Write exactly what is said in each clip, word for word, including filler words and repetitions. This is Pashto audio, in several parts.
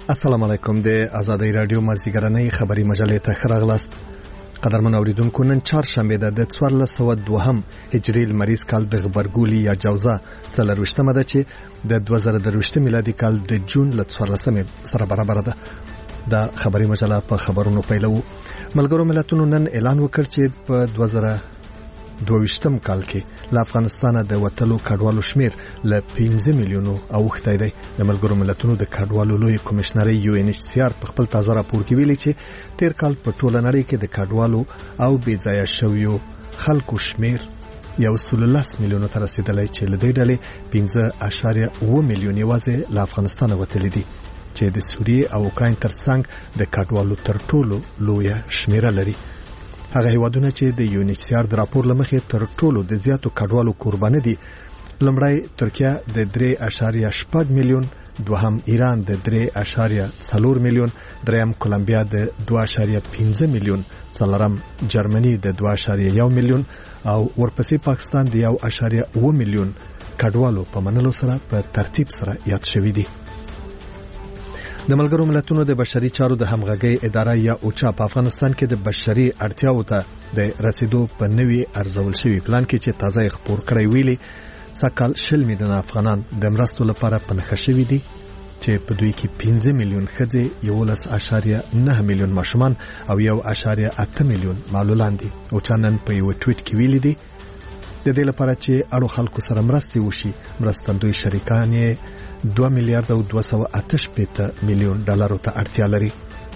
السلام علیکم. د آزادۍ رادیو مازیګرنۍ خبري مجلې ته خراغلاست. قدرمن اوریدونکو، نن چهارشنبه ده د څوارلس سوه دوهم هجري لمریز کال د غبرګولي یا جوزا څلرویشتمه ده چې د دوه زره درویشت میلادي کال د جون ل څوارلسمې سره برابر ده. د خبري مجله په خبرونو پیلو. ملګرو ملتونو نن اعلان وکړ چې په دوه زره دویشتم کال کې له افغانستانه د وټلو کډوالو شمیر له پنځه میلیونو اوښتی دی. د ملګرو ملتونو د کډوالو لوی کمشنري یو ان ایچ سی آر په خپل تازه راپور کې ویلي چې تیر کال په ټوله نړۍ کې د کډوالو او بې ځایه شویو خلکو شمیر یو سل لس میلیونو ته رسیدلی چې له دې ډلې پنځه اعشاریه اوه میلیون یوازې له افغانستانه وتلي دي چې د سوریې او اوکراین ترڅنګ د کډوالو تر ټولو لویه شمیره لري. هغه هیوادونه چې د یو ان ایچ سی آر د راپور لمخې تر ټولو د زیاتو کډوالو قرباني دي: لومړی ترکیه د درې اعشاریه شپږ میلیون، دوهم ایران د درې اعشاریه څلور میلیون، دریم کولمبیا د دوه اعشاریه پنځه میلیون، څلورم جرمني د دوه اعشاریه یو میلیون او ورپسې پاکستان د یو اعشاریه اوه میلیون کډوالو په منلو سره په ترتیب سره یاد شوي دي. د ملګرو ملتونو د بشري چارو د همغږي اداره یا اوچا په افغانستان کې د بشري اړتیاو ته د رسیدو په نوي ارزول شوی پلان کې چې تازه خبر کړی ویلي سکهال شل میلیون افغانان د مرستو لپاره پنځه شوي دي چې په دوی کې پنځه میلیون ښځې، یولس اعشاریه نه میلیون ماشومان او یو اعشاریه اته میلیون معلولان دي. اوچا نن په یو ټویټ کې ویلي دي د دې لپاره چې اړو خلکو سره مرستې وشي، مرستندوی شریکان یې دوه میلیارډ او دوه سوه اته شپېته میلیون ډالرو ته اړتیا لري.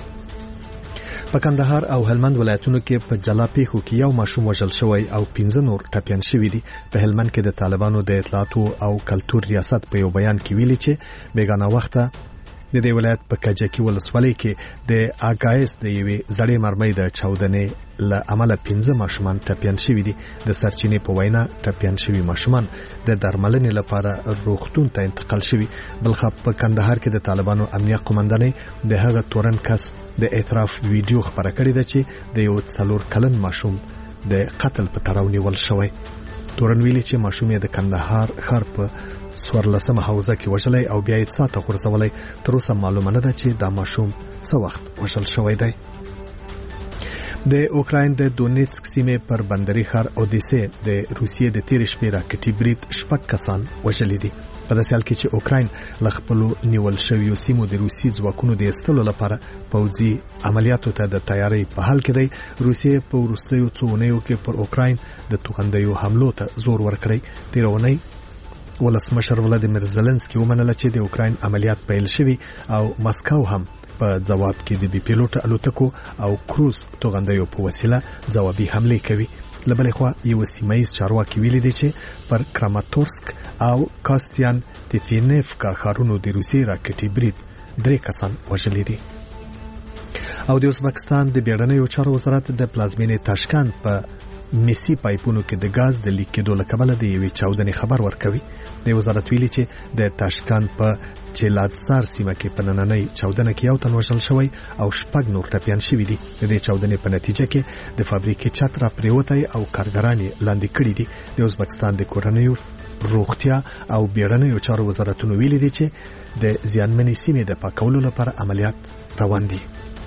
په کندهار او هلمند ولایتونو کې په جلا پیښو کې یو ماشوم وژل شوی او پنځه نور ټپیان شوي دي. په هلمند کې د طالبانو د اطلاعاتو او کلتور ریاست په یو بیان کې ویلي چې بیگانه وخته د دې ولایت په کجکی ولسوالۍ کې د اګایس د یوې زړې مرمۍ د چاودنې له امله پنځه ماشومان ټپیان شوي دي. د سرچینې په وینا ټپیان شوي ماشومان د درملنې لپاره روغتون ته انتقال شوي. بلخ په کندهار کې د طالبانو امنیه قومندانۍ د هغه تورن کس د اعتراف ویډیو خبره کړې ده چې د یو څلور کلن ماشوم د قتل په تړاو نیول شوی. تورن ویلي چې ماشوم یې د کندهار ښار په څوارلسمه حوزه کې وژلی او بیا یې څاه ته غورځولی. تر اوسه معلومه نه ده چې دا ماشوم څه وخت وژل شوی دی. د اوکراین د دونیتسک سیمې پر بندري ښار اودیسه د روسیې د تیر شپې راکټي برید شپږ کسان وژلي دي. په داسې حال کې چې اوکراین له خپلو نیول شویو سیمو د روسي ځواکونو د ایستلو لپاره پوځي عملیاتو ته د تیاری په حال کې دی، روسیې په وروستیو څو اونیو کې پر اوکراین د توغندیو حملو ته زور ورکړی. تېره اونۍ ولسمشر ولادیمیر زلنسکي ومنله چې د اوکراین عملیات پیل شوي او مسکو هم په جواب کې د بي پیلوټ الوتکو او کروز توغندیو په وسیله ځوابي حمله کوي. له بلې خوا یو سیمایي چارواکي ویلي دی چې پر کراماتورسک او کاستیان تیفینیفکا ښارونو د روسي راکټي برید درې کسان وژلي دي. او د ازبکستان د بیړنیو چارو وزارت د پلازمینې تاشکند په میسی پایپونو کې د غاز د لیک کېدو له کبله د یوې چاودنې خبر ورکوي. د وزارت ویلي چې د تاشکند په چیلادسار سیمه کې په نننۍ چاودنه کې یو تن وژل شوی او شپږ نور ټپیان شوي دي. د دې چاودنې په نتیجه کې د فابریکې چت را پریوتی او کارګران یې لاندې کړي دي. د ازبکستان د کورنیو روغتیا او بیړنیو چارو وزارتونو ویلي دي چې د زیانمنې سیمې د پاکولو لپاره عملیات روان دي.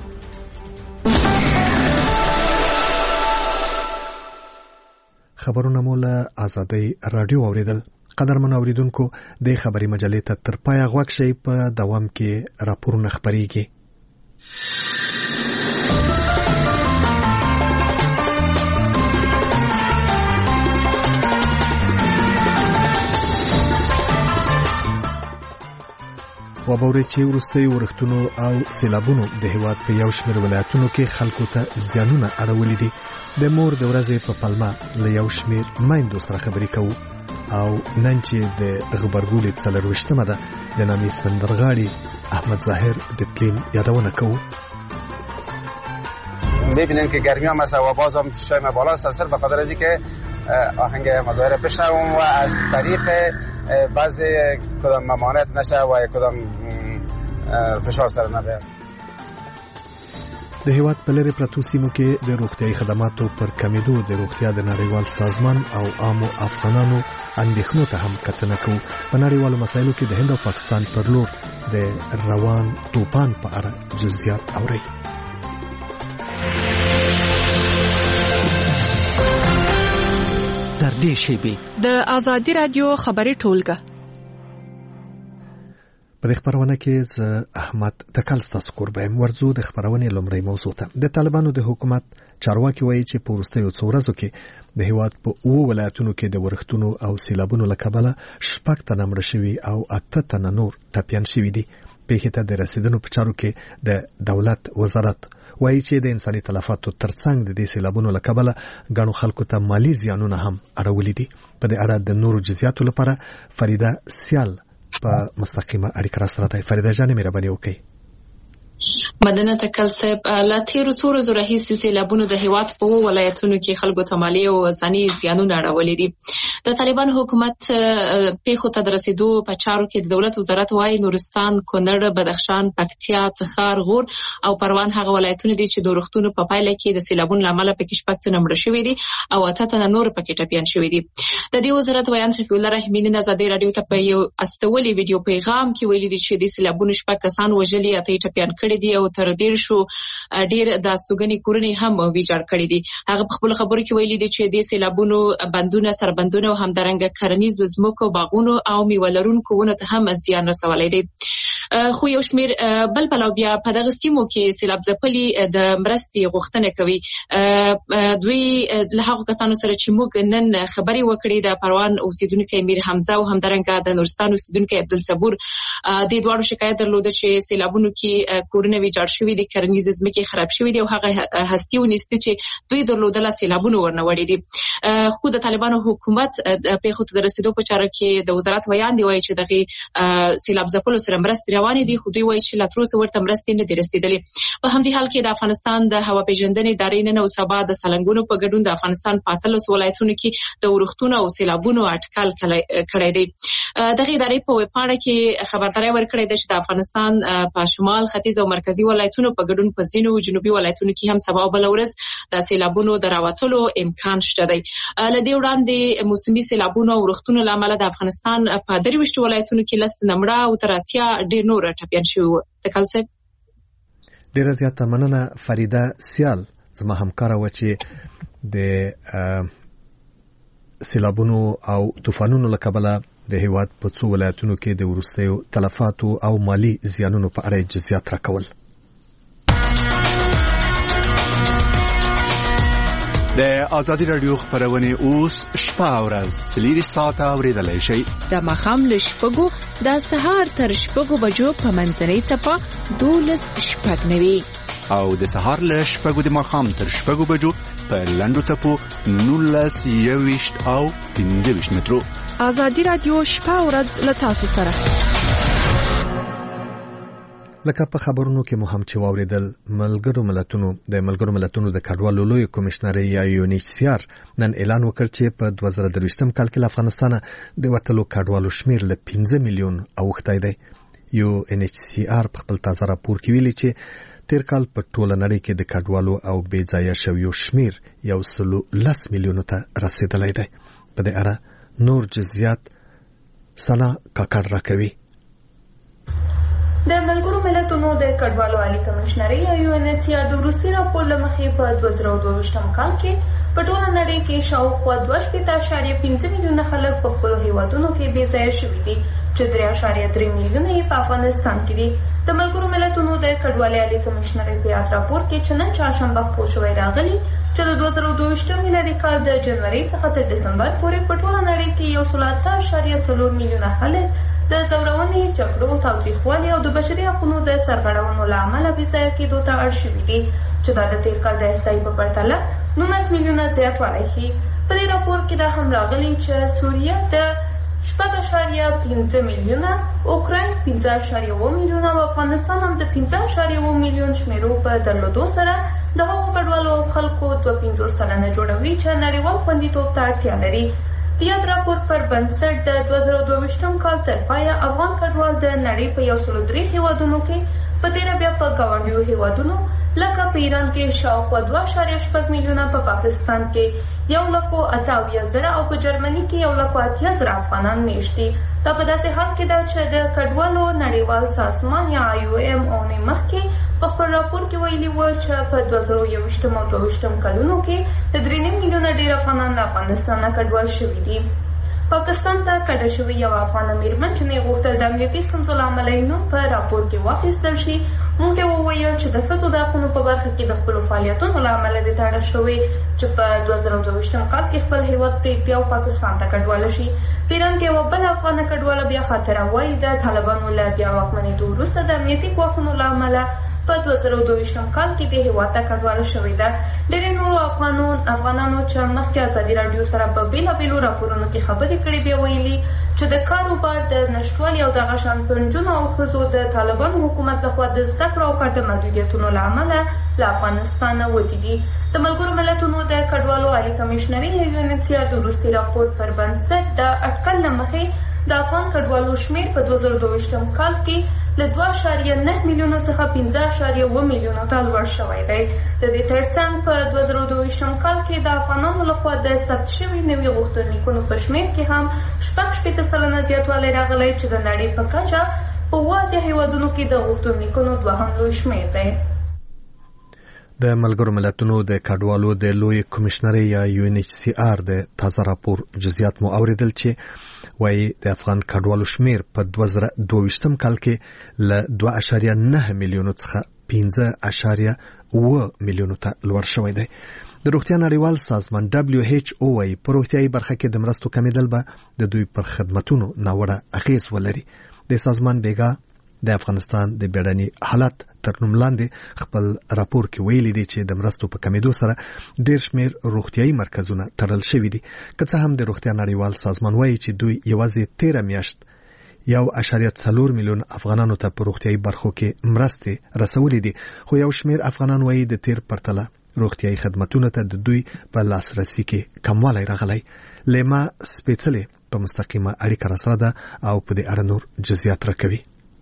خبرونه مو له آزادۍ رادیو اوریدل. قدرمن اوریدونکو، د خبري مجلې ته تر پایه غوږ شئ. په دوام کې راپورونه خبريږي. وبوري چې ورستي ورختونو او سیلابونو د هیواد په یو شمېر ولایتونو کې خلکو ته زیانونه اړولې دي. د مور د ورځې په پلمه له یو شمېر میندو سره خبرې کوو او نن چې د غبرګولي څلرویشتمه ده د نامي سندرغاړي احمد ظاهر د تلین یادونه کوو. میبینیم که گرمی هم هست و باز هم فشار بالاست، صرف به خاطر از اینکه آهنگ مظاهره بشنوم و از طریق بعضی کدام ممانعت نشه و کدام فشار سره نه بیاد. د هیواد په لرې پرتو سیمو کې د روغتیايي خدماتو پر کمیدو د روغتیا د نړیوال سازمان او عامو افغانانو اندېښنو ته هم کتنه کوو. په نړیوالو مسایلو کې د هند او پاکستان پر لور د روان توپان په اړه جزئیات اورئ. در دې شیبې د آزادي رادیو خبري ټولګه په دې خبرونه کې ز احمد تکل ستاسو قربایم ورزو د خبرونه لومړی موضوع ته. د طالبانو د حکومت چارواکي وایي چې په وروستیو څو ورځو کې د هیواد په اوو ولایتونو کې د ورښتونو او سیلابونو له کبله شپږ تنه مړه شوي او اته تنه نور ټپیان شوي دي. پیښې ته د رسیدنو په چارو کې د دولت وزارت وایي چې د انساني تلفاتو ترڅنګ د دې سیلابونو له کبله ګڼو خلکو ته مالی زیانونه هم اړولي دي. په دې اړه د نورو جزئیاتو لپاره فریده سیال په مستقیمه اړیکه راسره ده. فریده جان مهرباني وکړئ. مدنه تکل صاحب لا تیرو څو ورځو راهیسې سیلابونو د هیواد په اوو ولایتونو کې خلکو ته مالي او ځاني زیانونه اړولي دي. د طالبان حکومت پیښو ته د رسیدو په چارو کې د دولت وزارت وايي نورستان، کونړ، بدخشان، پکتیا، څخار، غور او پروان هغه ولایتونه دي چې د ورښتونو په پایله کې د سیلابونو له امله پکې شپږ تنه مړه شوي دي او اته تنه نور پکې ټپیان شوي دي. د دې وزارت ویان شفیع الله رحیمي نن آزادي رادیو ته په یو استولي ویډیو پیغام کې ویلي دي چې د سیلابونو شپږ کسان وژلي، اته ټپیان کړي دي او تر ډیر شو ډیر د استوګنې کورنۍ هم ویجاړ کړي دي. هغه په خپل خبرو کې ویلي دي چې د سیلابونو بندونه، سربندونه او همدارنګه کرنیز ځمکو، باغونو او میوه لرونکو ونو ته هم زیان رسولی دی. خو یو شمیر بل بل بیا په دغه سیمو کې سیلاب ځپلي د مرستې غوښتنه کوي. دوی له هغو کسانو سره چې موږ نن خبرې وکړې د پروان اوسیدونکي میر حمزه او همدارنګه د نورستان اوسیدونکي عبدالصبور د دواړو شکایت درلوده چې سیلابونو کې کورونه ویجاړ شوي دي، کرنیز ځمکې خراب شوي دي او هغه هستي ونیستي چې دوی درلودله سیلابونو ورنه وړي دي. خو د طالبانو حکومت پیښو ته د رسیدو په چاره کې د وزارت ویان دی وایي چې دغه سیلاب ځپلو سره مرستې روانې دي، خو دوی وایي چې لا تر اوسه ورته مرستې نه دي رسیدلې. په همدې حال کې د افغانستان د هوا پیژندنې ادارې نن او سبا د سلنګونو په ګډون د افغانستان په اتلسو ولایتونو کې د ورښتونو او سیلابونو اټکل کړی دی. دغه ادارې په ویبپاڼه کې خبرداری ورکړې ده چې د افغانستان په شمال، ختیځ او مرکزي ولایتونو په ګډون په ځینو جنوبي ولایتونو کې هم سبا او بله ورځ د سیلابونو د راوتلو امکان شته دی. له دې وړاندې موسمي سیلابونو او ورښتونو له امله د افغانستان په درویشتو ولایتونو کې لس تنه مړه او تر اتیا ډېر نور ټپیان شوي وو. تکل صاحب ډېره زیاته مننه فریده سیال زما همکاره وه چې د سیلابونو او طوفانونو له کبله د هیواد په څو ولایتونو کې د وروستیو تلفاتو او مالی زیانونو په اړه جزئیات راکول. د آزادي رادیو خبرونه اوس شپه او ورځ څلور ساعته اوریدلای شئ. د ماښام له شپږو د سهار تر شپږو بجو په منځنۍ څپه دولس شپږ نوي او د سهار له شپږو د ماښام تر شپږو بجو په لنډو څپو نولس یوویشت او پنځه ویشت مترو. آزادي رادیو شپه او ورځ له تاسو سره. لکه په خبرونو کې مو هم چې واوریدل، ملګرو ملتونو د ملګرو ملتونو د کډوالو لوی کمشنر یا یو ان ایچ سی آر نن اعلان وکړ چې په دوه زره درویشتم کال کې له افغانستانه د وتلو کډوالو شمیر له پنځه میلیون اوښتی دی. یو ان ایچ سی آر په خپل تازه راپور کې ویلي چې تیر کال په ټوله نړۍ کې د کډوالو او بې ځایه شویو شمیر یو سلو لس میلیونو ته رسیدلی دی. په دې اړه نور جزئیات سنا کاکړ راکوي. د ملګرو ملتونو د کډوالو عالی کمشنري یا یو ان ایچ سی آر د وروستي راپور له مخې په دوه زره دوه ویشتم کال کې په ټوله نړۍ کې شاوخوا دوه شپېته اعشاریه پنځه میلیونه خلک په خپلو هیوادونو کې بې ځایه شوي دي چې درې اعشاریه درې میلیونه یې په افغانستان کې دي. د ملګرو ملتونو د کډوالۍ عالی کمشنري په یاد راپور کې چې نن چهارشنبه خپور شوی راغلی چې د دوه زره دوه ویشتم میلادي کال د جنورۍ څخه تر ډسمبر پورې په ټوله نړۍ کې یو سل اته اعشاریه څلور میلیونه خلک د ځورونې، جګړو، تاوتریخوالي او د بشري حقونو د سرغړونو له امله بې ځایه کېدو ته اړ شوي دي چې دا د تېر کال د احصایې په پرتله نولس میلیونه زیاتوالی ښیي. په دې راپور کې دا هم راغلي چې سوریه د شپږ اعشاریه پنځه میلیونه، اوکراین پنځه اعشاریه اووه میلیونه او افغانستان هم د پنځه اعشاریه اووه میلیون شمیرو په درلودو سره د هغو کډوالو خلکو دوه پنځوس سلنه جوړوي چې نړیوال خوندیتوب ته اړتیا لري. د یاد راپور پر بنسټ د دوه زره دوه ویشتم کال تر پایه افغان کډوال د نړۍ په یو سلو درې هیوادونو کې، په تېره بیا په ګاونډیو هیوادونو لکه په ایران کې شاوخوا دوه اعشاریه شپږ میلیونه، په پاکستان کې یو لکو اته اویا زره او په جرمني کې یو لکو اتیا زره افغانان میشت دي. دا په داسې حال کې ده چې د کډوالو نړیوال سازمان یا آی او ایم اونۍ مخکې په خپل راپور کې ویلي وو چې په دوه زره یوویشتم او دوه ویشتم کلونو کې د درې نیم میلیونه ډېر افغانان له افغانستان نه کډوال شوي دي. پاکستان ته کډه شوې یوه افغانه مېرمن چې نه غوښتل د امنیتي ستونزو له امله یې نوم په راپور کې واخیستل شي، موږ ته وویل چې د ښځو د حقونو په برخه کې د خپلو فعالیتونو له امله دې تړه شوې چې په دوه زره دوه ویشتم کال کې خپل هېواد پرېږدي او پاکستان ته کډواله شي. په ایران کې یوه بله افغانه کډواله بیا خاطره وایي د طالبانو له بیا واکمنېدو وروسته د امنیتي ګواښونو له امله په دوه زره دوه ویشتم کال کې دې هېواد ته کډواله شوې ده. ډېرې نورو افغانانو چې مخکې ازادي راډیو سره په بېلابېلو راپورونو کې خبرې کړې بیا ویلي چې د کاروبار د نشتوالي او دغه شان په نجونو او ښځو د طالبانو حکومت لخوا د زده کړو او کار د محدودیتونو له امله له افغانستان نه وتي دي. د ملګرو ملتونو د کډوالو عالي کمیشنري یا یو ان ایچ سی آر د وروستي راپور پر بنسټ د اټکل له مخې د افغان کډوالو شمېر په دوه زره دوه ویشتم کال کې له دوه اعشاریه نه میلیونو څخه پنځه اعشاریه اوه میلیونو ته لوړ شوی دی. د دې ترڅنګ په دوه زره دوه ویشتم کال کې د افغانانو لخوا د ثبت شوي نوي غوښتنلیکونو په شمېر کې هم شپږ شپېته سلنه زیاتوالی راغلی چې د نړۍ په کچه په اووه اتیا هېوادونو کې د غوښتنلیکونو دوهم لوی شمېر دی. د ملګرو ملتونو د کډوالو د لوی کمیشنري یا یو ان ایچ سی آر د تازه راپور جزئیات مو اوریدل چې وایي د افغان کډوالو شمیر په دوه زره دوه ویشتم کال کې له دوه اعشاریه نه میلیونو څخه پنځه اعشاریه اوه میلیونو ته لوړ شوی دی. د روغتیا نړیوال سازمان دبلیو ایچ او وايي په روغتیايي برخه کې د مرستو کمیدل به د دوی پر خدماتونو ناوړه اغیز ولري. د سازمان بیګا د افغانستان د بیړني حالت تر نوم لاندې خپل راپور کې ویلي دي چې د مرستو په کمیدو سره ډېر شمېر روغتیايي مرکزونه تړل شوي دي. که څه هم د روغتیا نړیوال سازمان وایي چې دوی یوازې تیره میاشت یو اعشاریه څلور میلیون افغانانو ته په روغتیايي برخو کې مرستې رسولې دي، خو یو شمېر افغانان وایي د تیر پرتله روغتیايي خدماتونو ته د دوی په لاسرسي کې کموالی راغلی. لیما سپېڅلې په مستقیمه اړیکه راسره ده او په دې اړه نور جزئیات راکوي.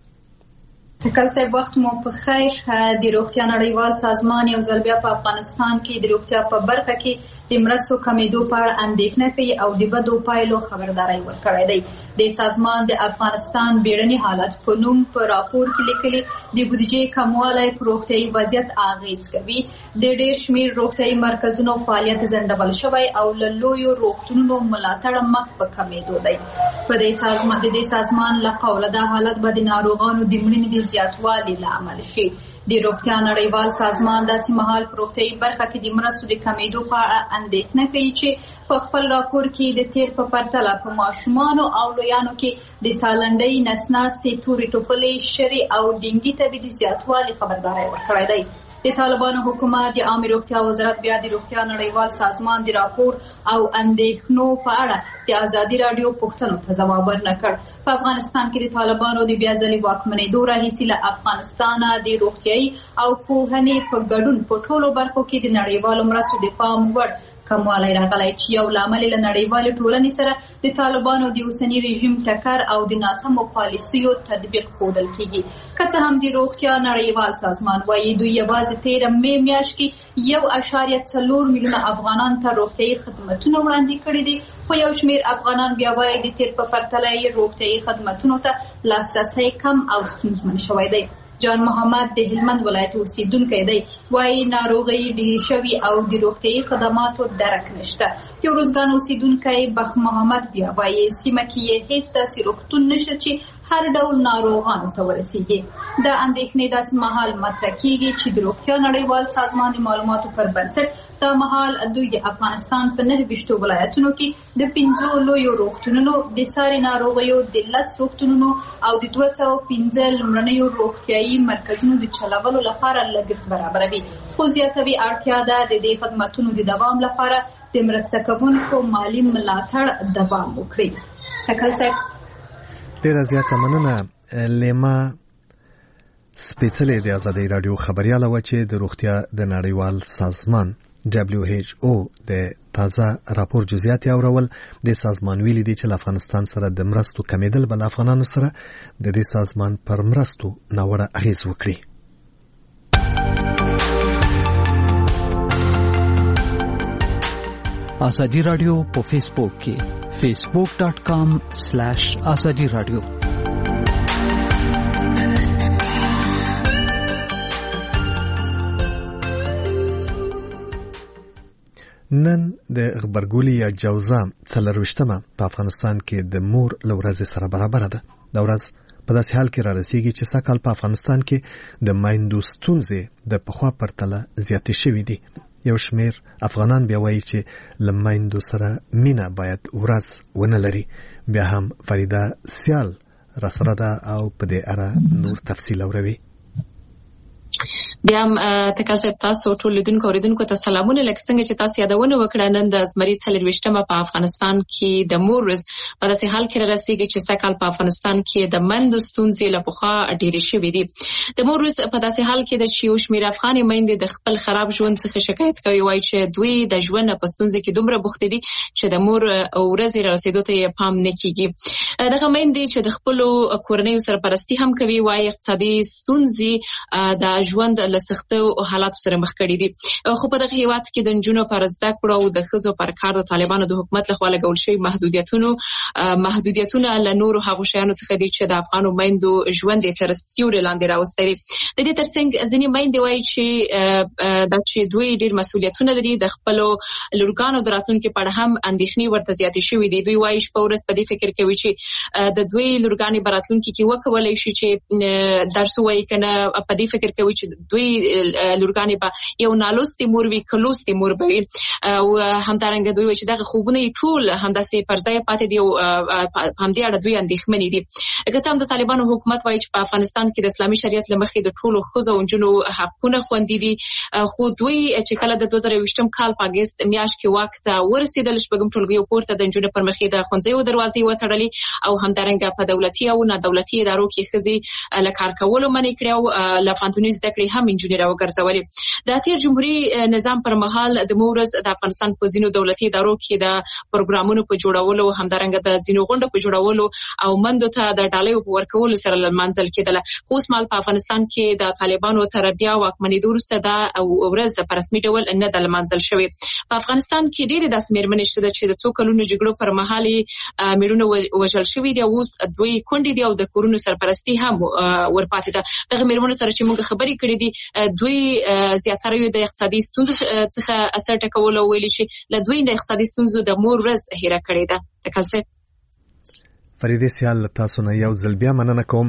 کله صاحب وخت مو په خیر. د روغتیا نړیوال سازمان یو ځل بیا په افغانستان کې د روغتیا په برخه کې د مرستو کمیدو په اړه اندېښنه کوي او د بدو پایلو خبرداری ورکړی دی. د سازمان د افغانستان بیړني حالت په نوم په راپور کې لیکلي د بودیجې کموالی په روغتیايي وضعیت اغیز کوي. د ډېر شمېر روغتیايي مرکزونو فعالیت ځنډول شوی او له لویو روغتونونو ملاتړ مخ په کمیدو دی. په دې سازمان د دې سازمان له قوله دا حالت به د ناروغانو د مړینې د زیاتوالي لامل شي. د روغتیا نړیوال سازمان داسې مهال په روغتیايي برخه کې د مرستو د کمیدو په اړه اندېښنه کوي چې په خپل راپور کې د تیر په پرتله په ماشومانو او لویانو کې د سالنډۍ، نسناستې، تورې ټوخلې، شري او ډینګي تبې د زیاتوالي خبرداری ورکړی دی. د طالبانو حکومت د عامه روغتیا وزارت بیا د روغتیا نړیوال سازمان د راپور او اندېښنو په اړه د ازادي راډیو پوښتنو ته ځواب ورنه کړ. په افغانستان کې د طالبانو د بیا ځلې واکمنېدو راهیسې له افغانستانه د روغتیايي او پوهنې په ګډون په ټولو برخو کې د نړیوالو مرستو د پام وړ کموالی راغلی چې یو لامل له نړیوالې ټولنې سره د طالبانو د اوسني رژیم ټکر او د ناسمو پالیسیو تطبیق ښودل کېږي. که څه هم د روغتیا نړیوال سازمان وایي دوی یوازې تېره مې میاشت کې یو اعشاریه څلور میلیونه افغانان ته روغتیايي خدمتونه وړاندې کړي دي، خو یو شمېر افغانان بیا وایي د تېر په پرتله یې روغتیايي خدمتونو ته لاسرسی کم او ستونزمن شوی دی. جان محمد د هلمند ولایت اوسیدونکی دی، وایي ناروغۍ ډېرې شوي او د روغتیايي خدماتو درک نشته. د ارزګان اوسیدونکی بخ محمد بیا وایي سیمه کې یې هیڅ داسې روغتون نشته چې هر ډول ناروغانو ته ورسیږي. د اندېښنې داسې مهال مطرح کېږي چې د روغتیا نړیوال سازمان د معلوماتو پر بنسټ دا مهال دوی د افغانستان په نهه ویشتو ولایتونو کې د پنځو لویو روغتونونو، د ساري ناروغیو د لس روغتونونو او د دوه سوه پنځه لومړنیو روغتیايي مرکزونو د چلولو لپاره لګښت برابروي، خو زیاتوي اړتیا ده د دې خدمتونو د دوام لپاره د مرسته کوونکو مالي ملاتړ دوام وکړي. تکل صاحب ډېره زیاته مننه. لیما سپېڅلې د ازادۍ راډیو خبریاله وه چې د روغتیا د نړیوال سازمان دبلیو ایچ او د تازه راپور جزئیات اورول. د سازمان ویلي دي چې افغانستان سره د مرستو کمیدل بل افغانانو سره د دې سازمان پر مرستو ناوړه اغیز وکړي. ازادي رادیو په فیسبوک کې فیسبوک ډاٹ کام سلیش ازادي رادیو. نن د غبرګولي یا جوزا څلرویشتمه په افغانستان کې د مور لورځ سره برابر ده. د ورځ په داسې حال کې را رسیږي چې سږ کال په افغانستان کې د میندو ستونزې د پخوا پرتله زیاتې شوې دي. یو شمیر افغانان بیا وایي چې له میندو سره مینه باید ورځ ونه لري. بیا هم فریده سیال را سره ده او په دې اړه نور تفصیل اوروي. بیا هم تکل صاحب تاسو ټول لیدونکو اوریدونکو ته سلامونه. لکه څنګه چې تاسو یادونه وکړه نن د زمري څلرویشتمه په افغانستان کې د مور ورځ په داسې حال کې رسیږي چې سږ کال په افغانستان کې د میندو ستونزې له پخوا ډېرې شوې دي. د مور ورځ په داسې حال کې ده چې یو شمېر افغانې میندې د خپل خراب ژوند څخه شکایت کوي. وایي چې دوی د ژوند په ستونزې کې دومره بوختې دي چې د مور ورځې را رسېدو ته یې پام نه کېږي. دغه میندې چې د خپلو کورنیو سرپرستي هم کوي وایي اقتصادي ستونزې د ژوند له سختو حالاتو سره مخ کړي دي. خو په دغه هیواد کې د نجونو پر زده کړو او د ښځو پر کار د طالبانو د حکومت لخوا لګول شوي محدودیتونو محدودیتونه له نورو هغو شیانو څخه دي چې د افغانو میندو ژوند یې تر سیوري لاندې راوستی دي. د دې ترڅنګ ځینې میندې وایي چې دا چې دوی ډېر مسؤلیتونه لري د خپلو لورګانو د راتلونکي په اړه هم اندېښنې ورته زیاتې شوي دي. دوی وایي شپه ورځ په دې فکر کوي چې د دوی لورګانې په راتلونکي کې وکولی شي چې درس ووایي که نه. په دې فکر کوي چې دوی لورګانې به یو نالوستې مور وي که لوستې مور به وي. او همدارنګه دوی وایي چې دغه خوبونه یې ټول همداسې پر ځای پاتې دي او همدې اړه دوی اندېښمنې دي. که څه هم د طالبانو حکومت وایي چې په افغانستان کې د اسلامي شریعت له مخې د ټولو ښځو او نجونو حقونه خوندي دي. خو دوی چې کله د دوه زره یوویشتم کال په اګست میاشت کې واک ته ورسېدل شپږم ټولګیو پورته د نجونو پر مخې د ښوونځیو دروازې وتړلې او همدارنګه په دولتي او نه دولتي ادارو کې ښځې له کار کولو منع کړې او له پوهنتوني زده کړې هم نجونې راوګرځولې. د تېر جمهوري نظام پر مهال د مور ورځ د افغانستان په ځینو دولتي ادارو کې د پروګرامونو په جوړولو همدارنګه د ځینو غونډو په جوړولو او مندو ته د ډالیو په ورکولو سره لمانځل کېدله. خو اوس مهال په افغانستان کې د طالبانو تر بیا واکمنېدو وروسته دا ورځ په رسمي ډول نه ده لمانځل شوې. په افغانستان کې ډېرې داسې مېرمنې شته چې د څو کلونو جګړو پر مهال یې مېړونه وژل شوي دي او اوس دوی کونډې دي او د کورونو سرپرستي هم ورپاتې ده. دغه مېرمنو سره چې موږ خبرې کړې دي دوی زیاتره یې د اقتصادي ستونزو څخه اثر ټکول او ویلي چې له دوی د اقتصادي ستونزو د مور ورځ هیره کړې ده. تکل صاحب فریده سیال تاسو نه یو ځل بیا مننه کوم.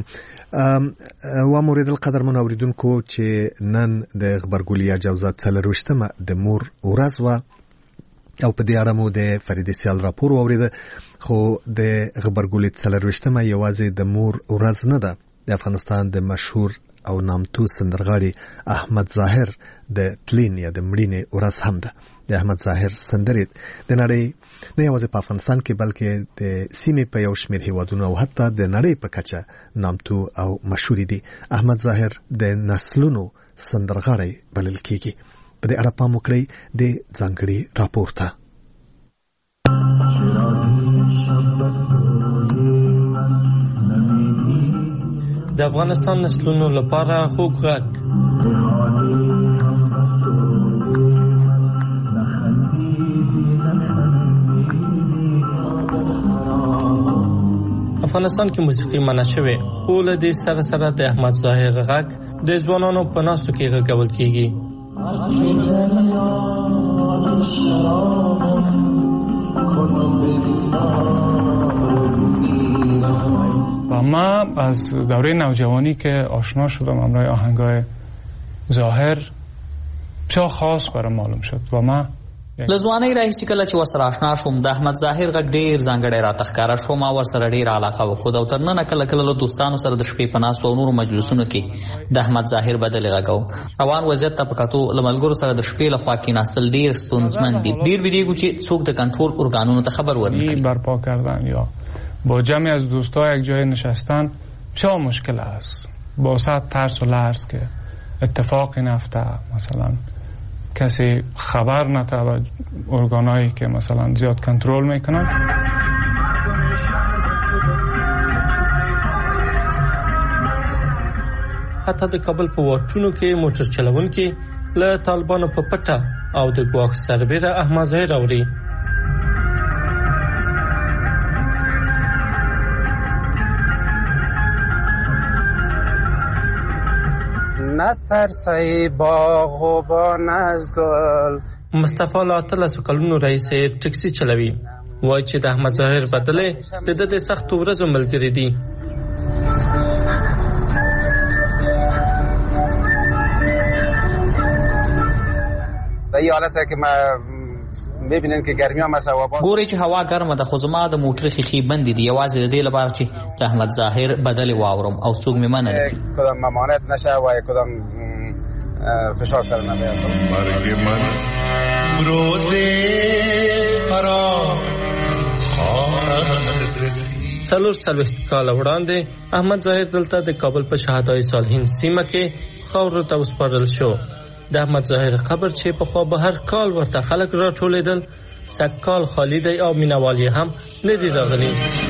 و مورید القدر من اوریدونکو چې نن د غبرګولي یا جوزا څلرویشتمه د مور ورځ وه او په دې اړه مو د فریده سیال راپور واورېده. خو د غبرګولي څلرویشتمه یوازې د مور ورځ نه ده. د افغانستان د مشهور او نامتو سندرغاړي احمد ظاهر د تلین یا د مړینې ورځ هم ده. د احمد ظاهر سندرې د نړۍ نه یوازې په افغانستان کې بلکې د سیمې په یو شمېر هیوادونو او حتی د نړۍ په کچه نامتو او مشهور دي. احمد ظاهر د نسلونو سندرغاړی بلل کېږي. په دې اړه پام وکړئ د ځانګړي راپور ته. د افغانستان نسلونو لپاره خوږ غږ افغانستان کې موسیقي منع شوې خو له دې سره سره د احمد ظاهر غږ د ځوانانو په ناستو کې غږول کېږي. و من از دوره نوجوانی که آشنا شدم امروی آهنگای ظاهر بسیار خاص برام معلوم شد و من لزواني راهیسې کله چې وسره آشنا شوم د احمد ظاهر غږ ډېر ځانګړی راته ښکاره شو. ما ورسره ډېره علاقه وښوده او تر ننه کله کله له دوستانو سره د شپې په ناستو او نورو مجلسونو کې د احمد ظاهر بدلې غږوم. روان وضعیت ته په کتو له ملګرو سره د شپې لخوا کېناستل ډېر ستونزمن دي. ډېر ویریږو چې څوک د کنټرول ارګانونو ته خبر ورنکړي. برپا کردن یا با جمعی از دوستا یک جای نشستن بسیار مشکل است. با صد ترس و لرز که اتفاقی نفته، مثلا کسی خبر نده و ارگانایی که مثلا زیاد کنترل میکنن. حتی د کابل په واټونو کې موټر چلونکي له طالبانو په پټه او د ګواښ سربېره احمد ظاهر اوري. نترسی باغبان از گل. مصطفی له اتلسو کلونو راهیسې ټکسي چلوي. وایي چې د احمد ظاهر بدلې د ده د سختو ورځو ملګري دي. در این حالته که ما میبینین که گرمی هم مثلا وبا ګوري چې هوا ګرمه ده خو زما د موټر خیخي بندې دي یوازې د دې لپاره چې د احمد ظاهر بدل واورم او څوک مې منع نه کړي کدام ممانعت نشه و کدام فشار سر نبیاد. مرگ من روز قرار خواهد رسید. څلور څلوېښت کاله وړاندې احمد ظاهر دلته د کابل په شهادای صالحین سیمه کې خاورو ته وسپارل شو. د احمد ظاهر قبر چې په خوا به هر کال ورته خلک راټولېدل سږ کال خالی دی او مینوال یې هم نه دي راغلي.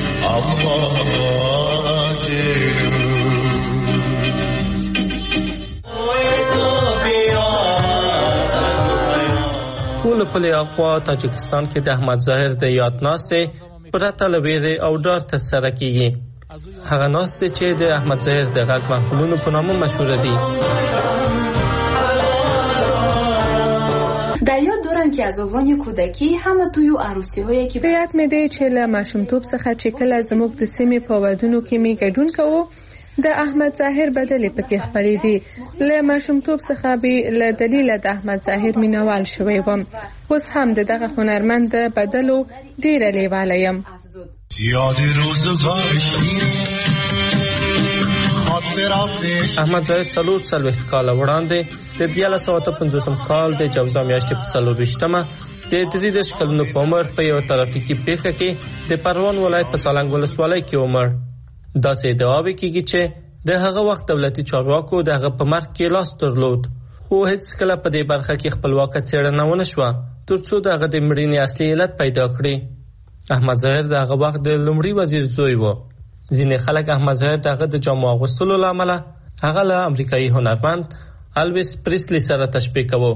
ټول پلې اخوا تاجکستان کې د احمد ظاهر د یاد ناستې پرته له ویرې او ډار ترسره کیږي. هغه ناستې چې د احمد ظاهر د غږ محفلونو په نامه مشهوره دي. در یاد دارم که از عنوان کودکی همه توی عروسی هایی که بیاد میده چې له ماشومتوب څخه چې کله زموږ د سیمې په ودونو کې می ګډون کوو د احمد ظاهر بدلې پکې خپلې دي. له ماشومتوب څخه به له دلیل د احمد ظاهر مینوال شوی وم. اوس هم د دغه هنرمند بدلو ډیره لیواله یم. یاد روزگار شیر احمد ظاهر څلور څلوېښت کاله وړاندې د دیارلس سوه اته پنځوسم کال د جوزا میاشتې په څلرویشتمه د درې دېرش کلونو په عمر په یوه ترافیکي پیښه کې د پروان ولایت په سالنګ ولسوالۍ کې ومړ. داسې ادعاوې کېږي چې د هغه وخت دولتي چارواکو د هغه په مرګ کې لاس درلود، خو هېڅکله په دې برخه کې خپلواکه څېړنه ونه شوه تر څو د هغه د مړینې اصلي علت پیدا کړي. احمد ظاهر د هغه وخت د لومړي وزیر زوی و. ځینې خلک احمد ظاهر د هغه د جامو اغوستلو له امله هغه له امریکایي هنرمند الویس پریسلی سره تشبیه کوو.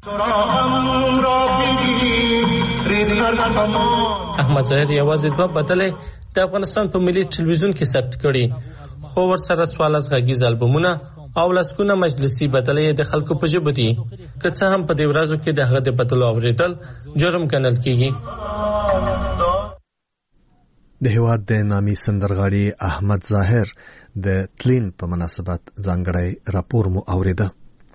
احمد ظاهر یوازې دوه بدلې د افغانستان په ملي ټلویزیون کې ثبت کړي، خو ورسره څوارلس غږیز البومونه او لسګونه مجلسي بدلې د خلکو په ژبه دي، که څه هم په دې ورځو کې د هغه د بدلو اورېدل جرم ګڼل کېږي. د هیواد د نامي سندرغاړي احمد ظاهر د تلین په مناسبت ځانګړی راپور مو اوریده.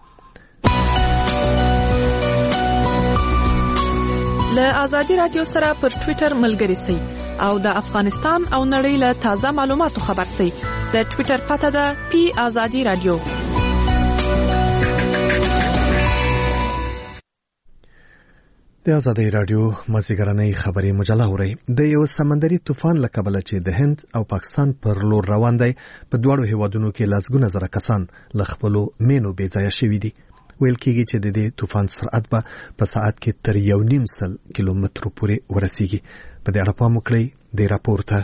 له آزادي رادیو سره پر ټویټر ملګری سئ او د افغانستان او نړۍ له تازه معلوماتو خبر سئ. د ټویټر پته ده پی آزادي رادیو. د آزادۍ رادیو مازیګرنۍ خبري مجله اورئ. د یو سمندري طوفان له کبله چې د هند او پاکستان پر لور روان دی په دواړو هیوادونو کې لسګونه زره کسان له خپلو مینو بې ځایه شوي دي. ویل کېږي چې د دې طوفان سرعت به په ساعت کې تر یو نیم سل کیلومترو پورې ورسیږي. په دې اړه پام وکړئ د راپور ته.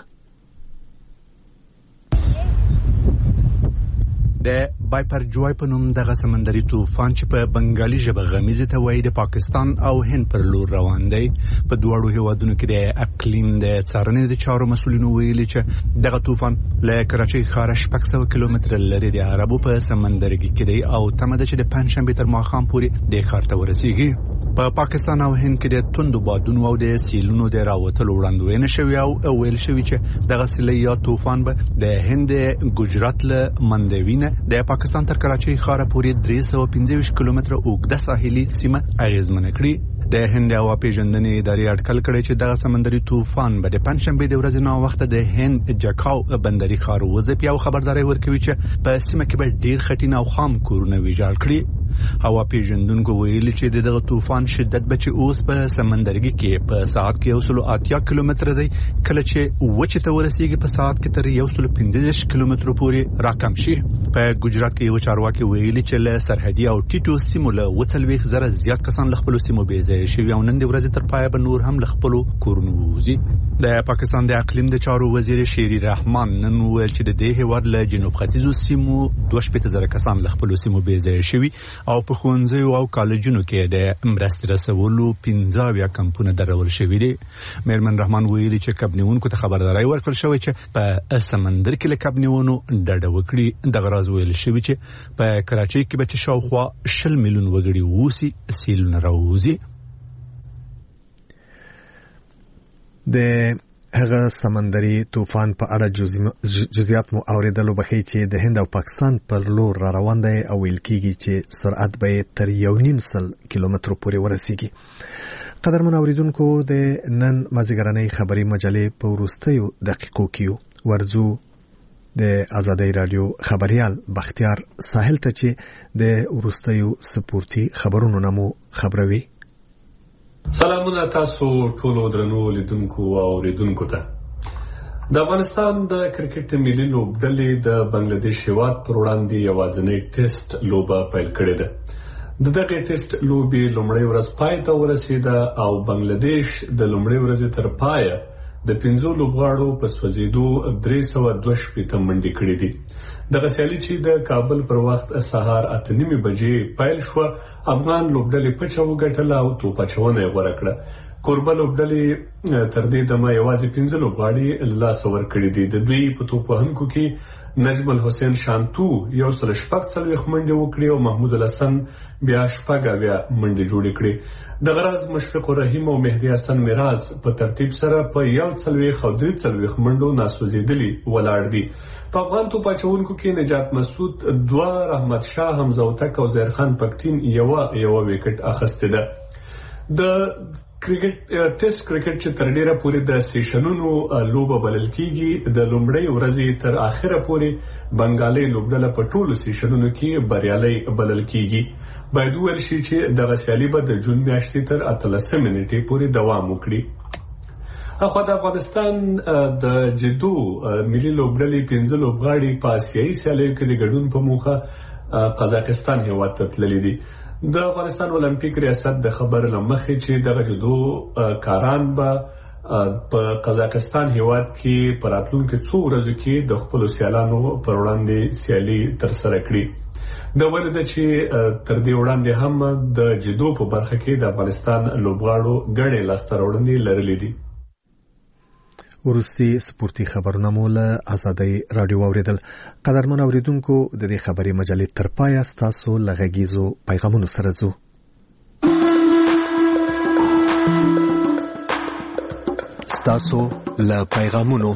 د بایپرجوای په نوم دغه سمندري طوفان چې په بنګالي ژبه غمیزه ته وایي د پاکستان او هند پر لور روان دی. په دواړو هیوادونو کې د اقلیم د څارنې د چارو مسؤلینو ویلي چې دغه طوفان له کراچۍ ښاره شپږ سوه کیلومتره لرې د عربو په سمندرګي کې دی او تمه ده چې د پنجشنبې تر ماښام پورې دې ښار ته ورسیږي. په پاکستان او هند کې د توندو بادونو او د سیلونو د راوتلو وړاندوینه شوې او ویل شوی چې دغه سیلۍ یا طوفان به د هند ګجرات له مندوینه د پاکستان تر کراچۍ ښاره پورې درې سوه پنځه ویشت کیلومتره اوږده ساحلي سیمه اغېزمنه کړي. د هند هوا پیژندنې ادارې اټکل کړی چې دغه سمندري طوفان به د پنجشنبې د ورځې ناوخته د هند جاکاو بندري ښار وځپي او خبرداری ورکوي چې په سیمه کې به ډېر خټین او خام کورونه ویجاړ کړي. هوا پیژندونکو ویلي چې دغه طوفان شدت به چې اوس په سمندرګي کې په ساعت کې یو سل او اتیا کیلومتره دی، کله چې وچې ته ورسیږي په ساعت کې تر یو سل پنځه دېرش کیلومترو پورې راکم شي. په ګجرات کې یو چارواکي ویلي چې له سرحدي او ټیټو سیمو له اووه څلوېښت زره زیات کسان له خپلو سیمو بې ځایه شوي او نن د ورځې تر پایه به نور هم له خپلو کورونو ووځي. د پاکستان د اقلیم د چارو وزیر شیری رحمان نن ویل چې د دې هیواد له جنوب ختیځو سیمو دوه شپږ زره کسان له خپل سیمو بېځایه شوي او په ښوونځیو او کالجونو کې د مرستې رسولو پنځه اویا کمپونه درول شوي دي. میرمن رحمان ویلي چې کب نیونکو ته خبرداری ورکړل شوې چې په سمندر کې له کب نیونو ډډه وکړي. دغه راز ویل شوی چې په کراچۍ کې به چې شاوخوا شل میلیون وګړي ووسي سیلونه راوځي. د هغه سمندري طوفان په اړه جزئیات مو اوریدلو بخي چې د هند او پاکستان پر لور را روان دی او ویل کیږي چې سرعت به تر یو نیم سل کیلومترو پورې ورسیږي. قدرمن اوریدونکو د نن مازیګرنۍ خبري مجلې په وروستیو دقیقو کې ورځو د آزادۍ رادیو خبريال بختیار ساحل ته چې د وروستیو سپورتي خبرونو نمو خبروي. سلامونه تاسو ټولو درنو لیدونکو او اوریدونکو ته. د افغانستان د کرکټ ملي لوبډلې د بنگلاديش هیواد پر وړاندې یوازینی ټیسټ لوبه پیل کړې ده. د دغه ټیسټ لوبې لومړی ورځ پای ته ورسېده او بنگلاديش د لومړۍ ورځې تر پایه د پنځو لوبغاړو په سوځېدو درې سوه دوه شپېته منډې کړې دي. دغه سیالي چې د کابل پر وخت سهار اته نیمې بجې پیل شوه، افغان لوبډلې پچه وګټله او توپ اچونه یې غوره کړه. کوربه لوبډلې تر دې دمه یوازې پنځه لوبغاړي له لاسه ورکړي دي. د دوی په توپ وهونکو کې نجم الحسین شانتو یو سل شپږ څلوېښت منډې وکړې او محمود الحسن بیا شپږ اویا منډې جوړې کړې. دغه راز مشفق الرحیم او مهدي حسن میراز په ترتیب سره په یو څلوېښت او درې څلوېښت منډو ناسوځېدلي ولاړ دي. په افغان توپ اچوونکو کې نجات مسعود دوه، رحمت شاه، حمزه وتک او زهیر خان پکتین یوه یوه وکټ اخیستې ده. د کرکټ ټیسټ کرکټ چې تر ډیره پورې د سیشنونو لوبه بلل کیږي، د لومړۍ ورځې تر اخره پورې بنگالي لوبډله په ټولو سیشنونو کې بریالي بلل کیږي. باید ویل شي چې دغه سیالي به د جون میاشتې تر اتلسمې نیټې پورې دوام وکړي. اخو د افغانستان د جدو ملي لوبډلې پنځه لوبغاړي په آسیایي سیالیو کې د ګډون په موخه قزاقستان هیواد ته تللي دي. د افغانستان اولمپیک ریاست د خبر لمخې چې دغه جدو کاران به په قزاقستان هیواد کې په راتلونکو څو ورځو کې د خپلو سیالانو پر وړاندې سیالي ترسره کړي. د ولید چې تر دې وړاندې هم د جدو په برخه کې د افغانستان لوبغاړو ګڼې لاسته راوړنې لرلې دي. ورستي سپورتي خبرونه مو له آزادۍ رادیو اوریدل. قدرمن اوریدونکو د دې خبري مجلې تر پایه ستاسو لغږیزو پیغامونو سره ځو. ستاسو له پیغامونو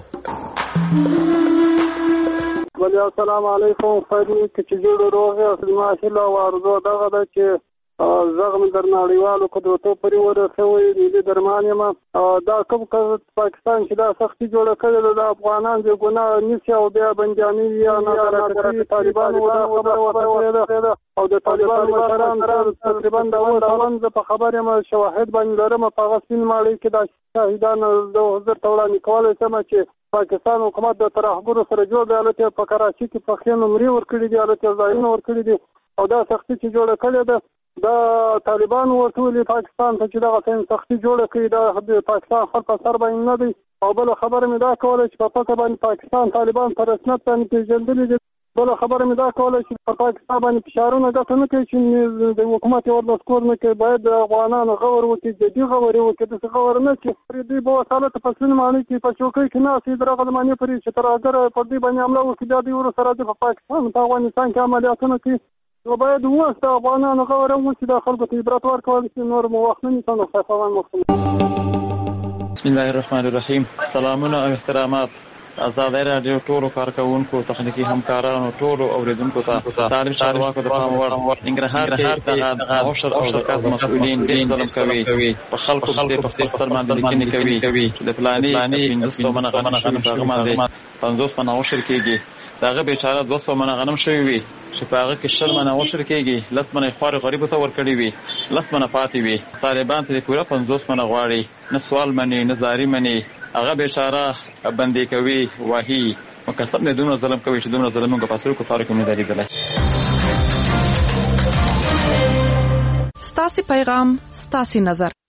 ولی السلام علیکم خیری که چې جوړ روغه اصلي ماشله ورزو دغه د چې زغم در نړیوالو قدرتو پرې ورسوي ملي درمان یم دا کوم پاکستان چې دا سختي جوړه کړې ده افغانان د ګناه نیسي او بیا بنجامي یا نه طالبان ولا خبر ورته او د طالبان مشران تقریبا دا روان په خبره ما شواهد باندې لرم په غسین ماړي کې دا شاهدان د حضور تولانی کولای سم چې پاکستان حکومت د ترهګرو سره جوړ دی البته په کراچي کې په خینو مري ور کړی دی البته ځایونه ور کړی دي او دا سختي چې جوړه کړې ده دا طالبان ورټولي پاکستان ته چې دا غوښتنه سختي جوړه کړې ده د پاکستان خلک سر باندې نه دی او بل خبره مې دا کوله چې په پټه باندې پاکستان طالبان پر رسمیت باندې پیژندلي دي. بل خبره مې دا کوله چې په پاکستان باندې فشارونه ګټه نه کوي چې د حکومت یو دستور نه کوي باید افغانانو غور وکړي جدي غور وکړي د غور نه چې دوی به وساله په سن معنی کې په چوکۍ کې نه سي درغه معنی پرې چې تر هغه په دې باندې عمله وکړي دا دوی ور سره د پاکستان په افغانستان کې عملیاتونه کوي نو باید وسته افغانانو غوړه مو چې د خلکو ته عبرت ورکول چې نور مو وخت نه څنګه خفوان مخته. بسم الله الرحمن الرحیم. سلامونه او احترامات آزادۍ رادیو ټولو کارکونکو تخنیکی همکارانو ټولو اوریدونکو ته تعریف چارواکو د پام وړ ننګرهار کې د عشر او زکات مسؤلین ډېر ظلم کوي په خلکو باندې په خپل سر باندې لیکنې کوي د پلاني پنځوس منه غنم په هغه باندې پنځوس منه عشر کېږي داغه بیچاره دوه سوه منه غنم شوی وي چې په هغه کې شل منه عشر کېږي لس منه خوارې غریبو ته ورکړي وي لس منه پاتې وي طالبان ته پوره پنځوس منه غواړي نه سوال مني نه زاري مني هغه بیچاره بندي کوي واهي مکسب نه دومره ظلم کوي چې دومره ظلم موږ په اصلو کفارو کې نه لیدلی. ستاسې پیغام ستاسې نظر